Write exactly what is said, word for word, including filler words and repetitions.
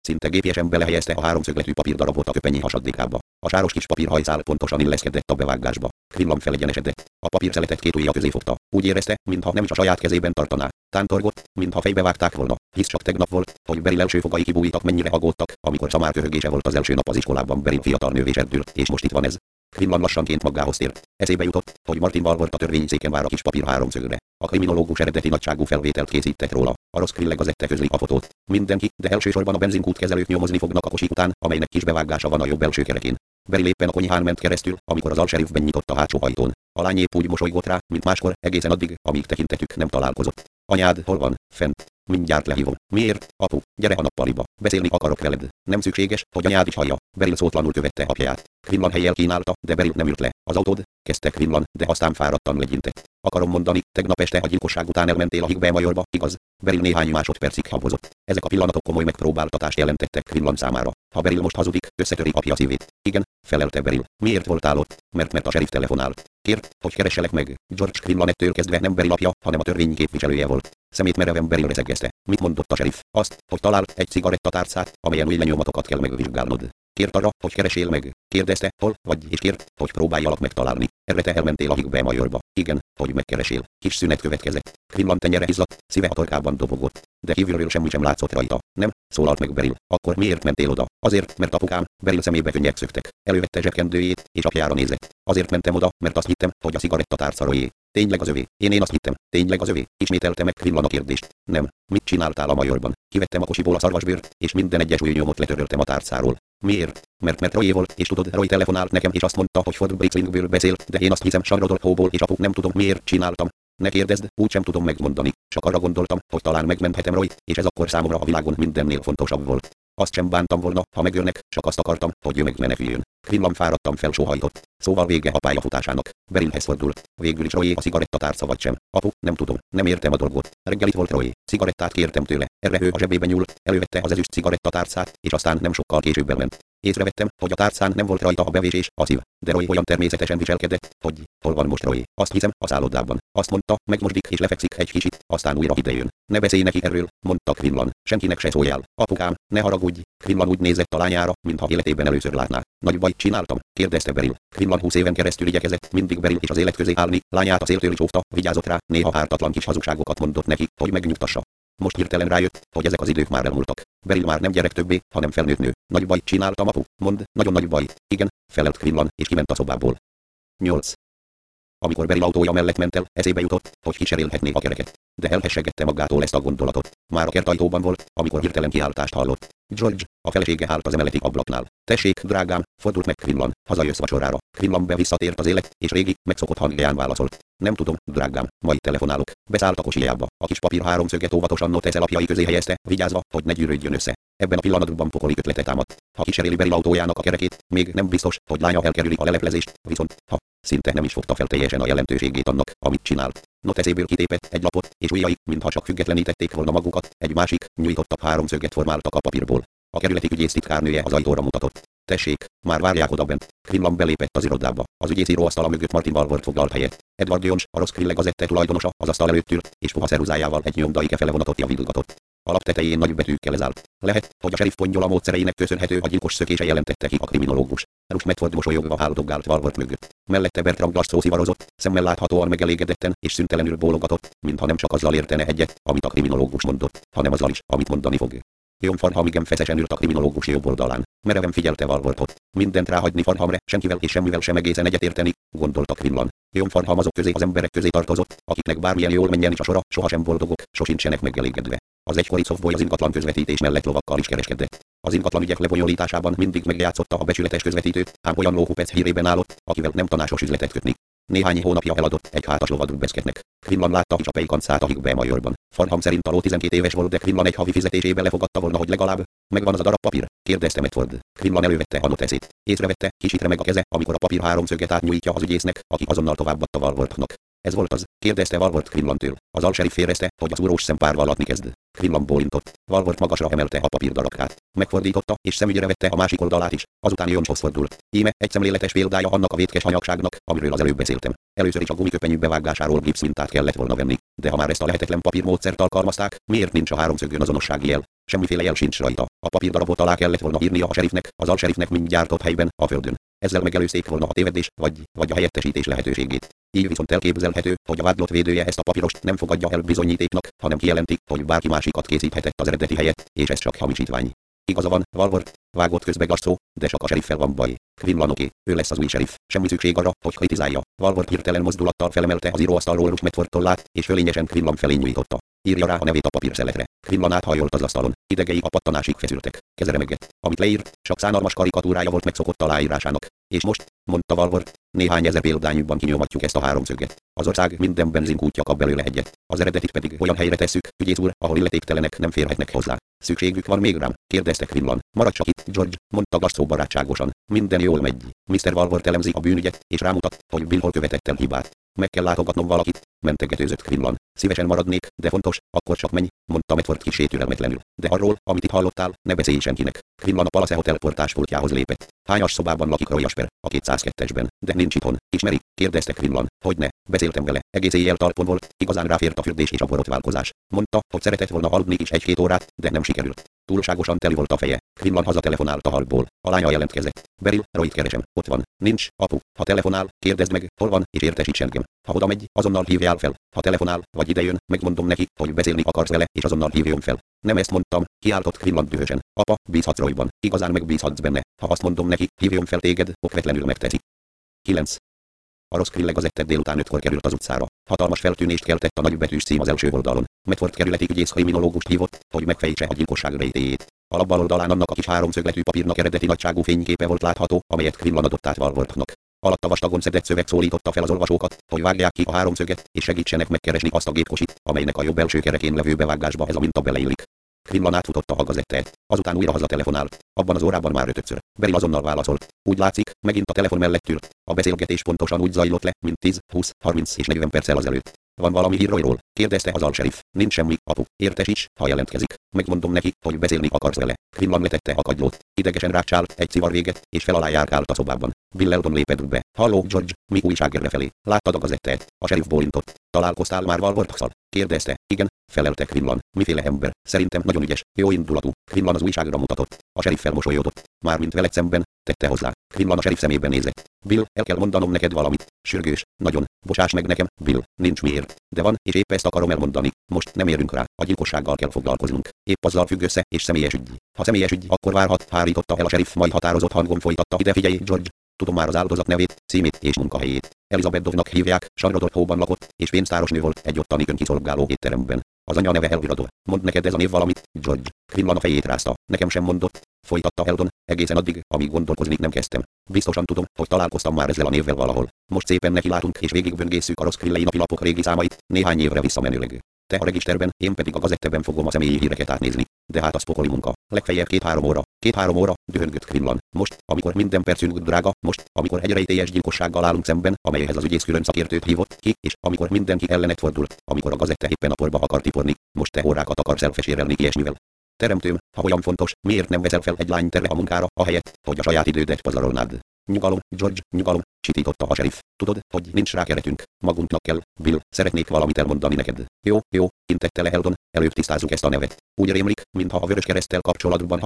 Szinte gépiesen belehelyezte a háromszögletű papírdarabot a köpenyé hasadékába. A sáros kis papírhajszál pontosan illeszkedett a bevágásba. Quinlan felegyenesedett. A papírszeletet két ujja közé fogta. Úgy érezte, mintha nem is a saját kezében tartaná. Tántorgott, mintha fejbe vágták volna. Hisz csak tegnap volt, hogy Beryl első fogai kibújtak, mennyire aggódtak, amikor szamár köhögése volt az első nap az iskolában Beryl fiatal nővé serdül, és most itt van ez. Quinlan lassanként magához tért. Eszébe jutott, hogy Martin Walworth a törvényszéken vár a kis papír háromszögre. A kriminológus eredeti nagyságú felvételt készített róla. A rossz Skrille gazette közli a fotót. Mindenki, de elsősorban a benzinkút kezelők nyomozni fognak a kosik után, amelynek kis bevágása van a jobb belső kerekén. Beryl éppen a konyhán ment keresztül, amikor az alsheriff benyitott a hátsó ajtón. A lány épp úgy mosolygott rá, mint máskor, egészen addig, amíg tekintetük nem találkozott. Anyád hol van? Fent. Mindjárt lehívom. Miért? Apu, gyere a nappaliba. Beszélni akarok veled. Nem szükséges, hogy anyád is hallja. Beryl szótlanul követte apját. Quinlan helyjel kínálta, de Beryl nem ült le. Az autód? Kezdte Quinlan, de aztán fáradtan legyintett. Akarom mondani, tegnap este a gyilkosság után elmentél a Higbe Majorba, igaz? Beryl néhány másodpercig habozott. Ezek a pillanatok komoly megpróbáltatást jelentettek Quinlan számára. Ha Beryl most hazudik, összetöri apja szívét. Igen, felelte Beryl. Miért voltál ott? Mert mert a sheriff telefonált. Kért, hogy keresselek meg. George Quinlan ettől kezdve nem Beryl apja, hanem a törvény képviselője volt. Szemét mereven Beryl rezegezte. Mit mondott a sheriff? Azt, hogy talált egy cigarettatárcát, amelyen új lenyomatokat kell megvizsgálnod. Kért arra, hogy keresél meg. Kérdezte, hol, vagy és kért, hogy próbáljalak megtalálni. Erre te elmentél a Higbe Majorba. Igen, hogy megkeresél. Kis szünet következett. Quinlan tenyere izzadt, szíve a torkában dobogott. De kívülről semmi sem látszott rajta. Nem, szólalt meg Beryl. Akkor miért mentél oda? Azért, mert apukám. Beryl szemébe könnyek szöktek. Elővette zsebkendőjét, és apjára nézett. Azért mentem oda, mert azt hittem, hogy a cigarettatárca Royé. Tényleg az övé. Én én azt hittem. Tényleg az övé. Ismételte meg Quinlan a kérdést. Nem. Mit csináltál a Majorban? Kivettem a kocsiból a szarvasbőrt, és minden egyes új nyomot letöröltem a tárcáról. Miért? Mert mert Roy volt, és tudod, Roy telefonált nekem, és azt mondta, hogy Fort Brixlingből beszél, de én azt hiszem Charlotte-hóból, és apu nem tudom miért csináltam. Ne kérdezd, úgysem tudom megmondani. Csak arra gondoltam, hogy talán megmenthetem Royt, és ez akkor számomra a világon mindennél fontosabb volt. Azt sem bántam volna, ha megölnek, csak azt akartam, hogy ő megmeneküljön. Quinlan fáradtan felsóhajtott. Szóval vége a pályafutásának. Berylhez fordult. Végül is Royé a cigarettatárca vagy sem. Apu, nem tudom, nem értem a dolgot. Reggel itt volt Roy. Cigarettát kértem tőle. Erre ő a zsebébe nyúlt, elővette az ezüst cigarettatárcát, és aztán nem sokkal később elment. Észrevettem, hogy a tárcán nem volt rajta a bevésés, a szív, de Roy olyan természetesen viselkedett, hogy hol van most Roy. Azt hiszem, a szállodában. Azt mondta, megmosdik és lefekszik egy kicsit, aztán újra idejön. Ne beszélj neki erről, mondta Quinlan. Senkinek se szóljál. Apukám, ne haragudj. Quinlan úgy nézett a lányára, mintha életében először látná. Nagy bajt csináltam? Kérdezte Beryl. Quinlan húsz éven keresztül igyekezett mindig Beryl és az élet közé állni, lányát a széltől csóvta, vigyázott rá, néha ártatlan kis hazugságokat mondott neki, hogy megnyugtassa. Most hirtelen rájött, hogy ezek az idők már elmúltak. Beryl már nem gyerek többé, hanem felnőtt nő. Nagy bajt csináltam, apu, mond, nagyon nagy baj. Igen, felelt Quinlan, és kiment a szobából. nyolc. Amikor Beryl autója mellett ment el, eszébe jutott, hogy kísérelhetné a kereket. De elhessegette magától ezt a gondolatot. Már a kertajtóban volt, amikor hirtelen kiáltást hallott. George, a felesége állt az emeleti ablaknál. Tessék, drágám, fordult meg Quinlan, hazajössz vacsorára. Quinlan be visszatért az élet, és régi, megszokott hangján válaszolt. Nem tudom, drágám, majd telefonálok. Beszállt a kocsijába. A kis papír háromszöget óvatosan Notez lapjai közé helyezte, vigyázva, hogy ne gyűrődjön össze. Ebben a pillanatban pokoli ötlete támadt. Ha kíséréli Beryl autójának a kerekét, még nem biztos, hogy lánya elkerüli a leleplezést, viszont, ha szinte nem is fogta fel teljesen a jelentőségét annak, amit csinált. Notezéből kitépett egy lapot, és ujjai, mintha csak függetlenítették volna magukat, egy másik, nyújtottabb háromszöget formáltak a papírból. A kerületi ügyész titkárnője az ajtóra mutatott. Tessék, már várják odabent. Quinlan belépett az irodába. Az ügyészíró asztala mögött Martin Walworth foglalt helyet. Edward Jones, a rossz Skrille gazette tulajdonosa, az asztal előtt ült, és puha ceruzájával egy nyomdai kefelevonatot javítgatott. A lap tetején nagy betűkkel ez állt. Lehet, hogy a sheriff pongyola módszereinek köszönhető a gyilkos szökése, jelentette ki a kriminológus. Ruth Medford mosolyogva háldogált Walworth mögött. Mellette Bertram Glass szivarozott, szemmel láthatóan megelégedetten és szüntelenül bólogatott, mintha nem csak azzal értene egyet, amit a kriminológus mondott, hanem azzal is, amit mondani fog. Jon Farnham igen feszesen ült a kriminológus jobb oldalán. Mereven figyelte Walworthot. Mindent ráhagyni Farnhamre, senkivel és semmivel sem egészen egyetérteni, gondolta Quinlan. Jon Farnham azok közé az emberek közé tartozott, akiknek bármilyen jól menjen is a sora, sohasem boldogok, sosincsenek megelégedve. Az egykori Softboy az ingatlan közvetítés mellett lovakkal is kereskedett. Az ingatlan ügyek lebonyolításában mindig megjátszotta a becsületes közvetítőt, ám olyan lóhupec hírében állott, akivel nem tanácsos üzletet kötni. Néhány hónapja eladott egy hátas lovat Beszketnek. Quinlan látta is a pejkancát a Higbe Majorban. Farnham szerint a ló tizenkét éves volt, de Quinlan egy havi fizetésébe lefogadta volna, hogy legalább megvan az a darab papír, kérdezte Medford. Quinlan elővette a noteszét. Észrevette, kicsit remeg a keze, amikor a papír háromszöget átnyújtja az ügyésznek, aki azonnal továbbadta Walworthnak. Ez volt az, kérdezte Walworth Quinlantől. Az alsheriff férezte, hogy a szúrós szempár vallatni kezd. Quinlan bólintott. Valvort magasra emelte a papírdarabkát. Megfordította, és szemügyre vette a másik oldalát is, azután Joneshoz fordult. Íme egy szemléletes példája annak a vétkes anyagságnak, amiről az előbb beszéltem. Először is a gumiköpenyük bevágásáról gipszmintát kellett volna venni, de ha már ezt a lehetetlen papírmódszert alkalmazták, miért nincs a háromszögön azonossági jel? Semmiféle jel sincs rajta. A papírdarabot alá kellett volna írnia a serifnek, az alserifnek mindjárt ott helyben, a földön. Ezzel megelőzték volna a tévedés, vagy, vagy a helyettesítés lehetőségét. Így viszont elképzelhető, hogy a vádlott védője ezt a papírost nem fogadja el bizonyítéknak, hanem kijelenti, hogy bárki másikat készíthetett az eredeti helyett, és ez csak hamisítvány. Igaza van, Valvort, vágott közbe Gasszó, de csak a seriffel van baj. Quinlanoké, ő lesz az új seriff. Semmi szükség arra, hogy kritizálja. Valvort hirtelen mozdulattal felemelte az íróasztalról Ruth Medford tollát, és fölényesen Quinlan felé nyújtotta. Írja rá a nevét a papírszeletre. Quinlan áthajolt az asztalon. Idegei a pattanásig feszültek. Keze remegett. Amit leírt, csak szánalmas karikatúrája volt megszokott aláírásának. És most, mondta Valvort, néhány ezer példányukban kinyomatjuk ezt a háromszöget. Az ország minden benzinkútja kap belőle egyet. Az eredetit pedig olyan helyre tesszük, ügyész úr, ahol illetéktelenek nem férhetnek hozzá. Szükségük van még rám? Kérdezte Quinlan. Maradj csak itt, George, mondta Gasszó barátságosan. Minden jól megy. miszter Valvort elemzi a bűnügyet, és rámutat, hogy Bill hol követett el hibát. Meg kell látogatnom valakit, mentegetőzött Quinlan. Szívesen maradnék, de fontos, akkor csak menj, mondta Medford kissé türelmetlenül. De arról, amit itt hallottál, ne beszélj senkinek. Quinlan a Palace Hotel portáspultjához lépett. Hányas szobában lakik Roy Asper? A kétszázkettesben, de nincs itthon. Ismeri? Kérdezte Quinlan. Hogyne, beszéltem vele. Egész éjjel talpon volt, igazán ráfért a fürdés és a borotválkozás. Mondta, hogy szeretett volna aludni is egy-két órát, de nem sikerült. Túlságosan teli volt a feje. Quinlan hazatelefonált a halból. A lánya jelentkezett. Beryl, Royt keresem. Ott van. Nincs, apu. Ha telefonál, kérdezd meg, hol van, és értesíts engem. Ha oda megy, azonnal hívjál fel. Ha telefonál, vagy idejön, megmondom neki, hogy beszélni akarsz vele, és azonnal hívjon fel. Nem ezt mondtam, kiáltott Quinlan dühösen. Apa, bízhatsz Royban. Igazán megbízhatsz benne. Ha azt mondom neki, hívjon fel téged, okvetlenül megteszi. kilenc. A Roscville Gazette délután ötkor került az utcára. Hatalmas feltűnést keltett a nagybetűs cím az első oldalon. Medford kerületi ügyész kriminológust hívott, hogy megfejtse a gyilkosság rejtélyét. A lap bal oldalán annak a kis háromszögletű papírnak eredeti nagyságú fényképe volt látható, amelyet Quinlan adott át Valvortnak. Alatta vastagon szedett szöveg szólította fel az olvasókat, hogy vágják ki a háromszöget, és segítsenek megkeresni azt a gépkosit, amelynek a jobb belső kerekén levő bevágásba ez a minta beleillik. Quinlan átfutotta a gazettet, azután újra hazatelefonált. Abban az órában már ötödször. Beryl azonnal válaszolt. Úgy látszik, megint a telefon mellett ült. A beszélgetés pontosan úgy zajlott le, mint tíz, húsz, harminc és negyven perccel azelőtt. Van valami hír Royról? Kérdezte az alsheriff. Nincs semmi, apu. Értesíts, ha jelentkezik. Megmondom neki, hogy beszélni akarsz vele. Quinlan letette a kagylót. Idegesen rácsált egy civar véget, és fel alá járkált a szobában. Bill Eldon lépett be. Halló, George, mi újság errefelé? Láttad a gazettet? A sheriff bólintott. Találkoztál már Valvortszal? Kérdezte. Igen, felelte Quinlan. Miféle ember? Szerintem nagyon ügyes, jó indulatú. Quinlan az újságra mutatott. A sheriff felmosolyodott. Mármint veled szemben, tette hozzá. Quinlan a sheriff szemében nézett. Bill, el kell mondanom neked valamit. Sürgős, nagyon. Bocsáss meg nekem, Bill, nincs miért. De van, és épp ezt akarom elmondani. Most nem érünk rá, a gyilkossággal kell foglalkoznunk. Épp azzal függ össze, és személyes ügy. Ha személyes ügy, akkor várhat, hárította el a sheriff, majd határozott hangon folytatta. Ide figyelj, George. Tudom már az áldozat nevét, címét és munkahelyét. Elizabeth Dovnak hívják, Sarrodorthóban lakott, és pénztáros nő volt egy ottani önkiszolgáló étteremben. Az anyja neve Elvira Dove. Mond neked ez a név valamit, George? Quinlan a fejét rázta. Nekem sem mondott, folytatta Eldon, egészen addig, amíg gondolkozni nem kezdtem. Biztosan tudom, hogy találkoztam már ezzel a névvel valahol. Most szépen nekilátunk és végigböngészük a Roscville-i napilapok régi számait, néhány évre visszamenőleg. Te a registerben, én pedig a gazetteben fogom a személyi híreket átnézni. De hát az pokoli munka. Legfeljebb két-három óra. Két-három óra, dühöngött Quinlan. Most, amikor minden percünk drága, most, amikor egy rejtélyes gyilkossággal állunk szemben, amelyhez az ügyész külön szakértőt hívott ki, és amikor mindenki ellenet fordult, amikor a gazette éppen a porba akar tiporni, most te órákat akarsz elfesérelni ilyesmivel. Teremtőm, ha olyan fontos, miért nem veszel fel egy lányt erre a munkára, ahelyett, hogy a saját idődet pazarolnád? Nyugalom, George, nyugalom, sitította a sheriff. Tudod, hogy nincs rá keretünk. Magunknak kell, Bill, szeretnék valamit elmondani neked. Jó, jó, intette le Eldon, előbb tisztázzuk ezt a nevet. Úgy rémlik, mintha a Vöröskereszttel kapcsolatban